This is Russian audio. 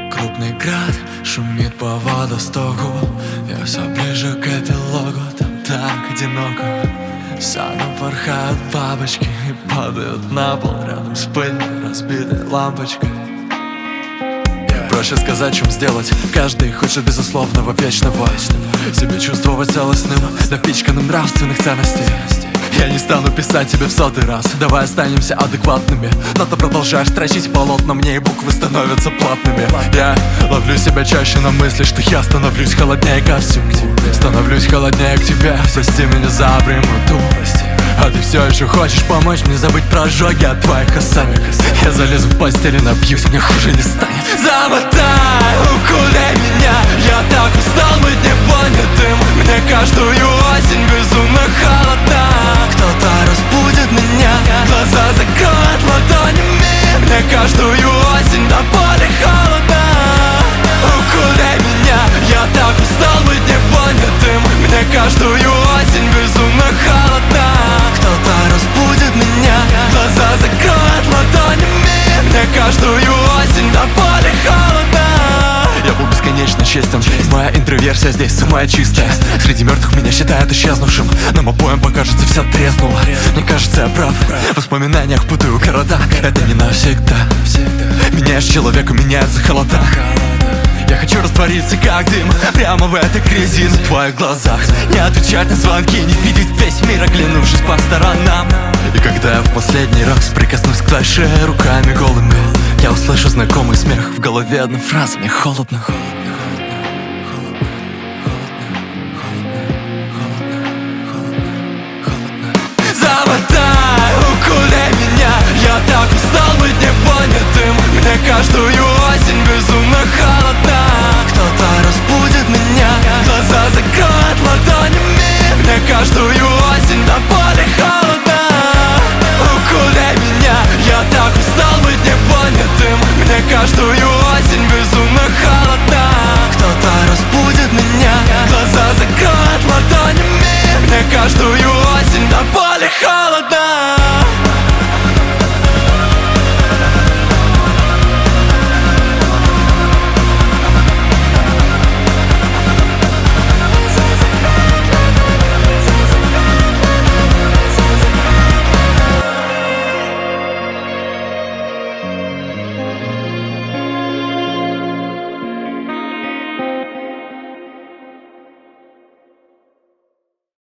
Крупный град шумит по водостоку. Я все ближе к эпилогу. Там так одиноко. Садом порхают бабочки и падают на пол рядом с пыльной разбитой лампочкой. Проще сказать, чем сделать. Каждый хочет безусловного вечного. Себя чувствовать целостным, напичканным нравственных ценностей. Я не стану писать тебе в 100-й раз. Давай останемся адекватными. Но ты продолжаешь строчить полотна мне, и буквы становятся платными. Я ловлю себя чаще на мысли, что я становлюсь холоднее ко всему. Становлюсь холоднее к тебе. Прости меня за прямоту. А ты все еще хочешь помочь мне забыть про ожоги от твоих касаний. Я залезу в постель и напьюсь, мне хуже не станет. Замотай, укули меня. Я так устал быть непонятым. Мне каждую осень безумно холодно. Кто-то разбудит меня, глаза закроет ладонями. Мне каждую осень на поле холодно. Укули меня. Я так устал быть непонятым. Мне каждую осень безумно холодно. Кто-то разбудит меня, глаза закроет ладонями. Мне каждую осень на поле холодно. Я был бесконечно честен. Моя интроверсия здесь самая чистая. Среди мертвых меня считают исчезнувшим. Нам обоим покажется, вся треснула. Мне кажется, я прав. В воспоминаниях путаю города. Это не навсегда. Меняешь человека, меняются холода. Я хочу раствориться как дым прямо в этой грязи на твоих глазах. Не отвечать на звонки, не видеть весь мир, оглянувшись по сторонам. И когда я в последний раз прикоснусь к твоей шее руками голыми, я услышу знакомый смех в голове, одна фраза: мне холодно. Замотай, укули меня. Я так устал быть непонятым. Мне каждую осень безумно холодно. Кто-то разбудит меня, глаза закроет ладонями. Мне каждую осень на поле холодно. Укули меня. Я так устал быть непонятым. Мне каждую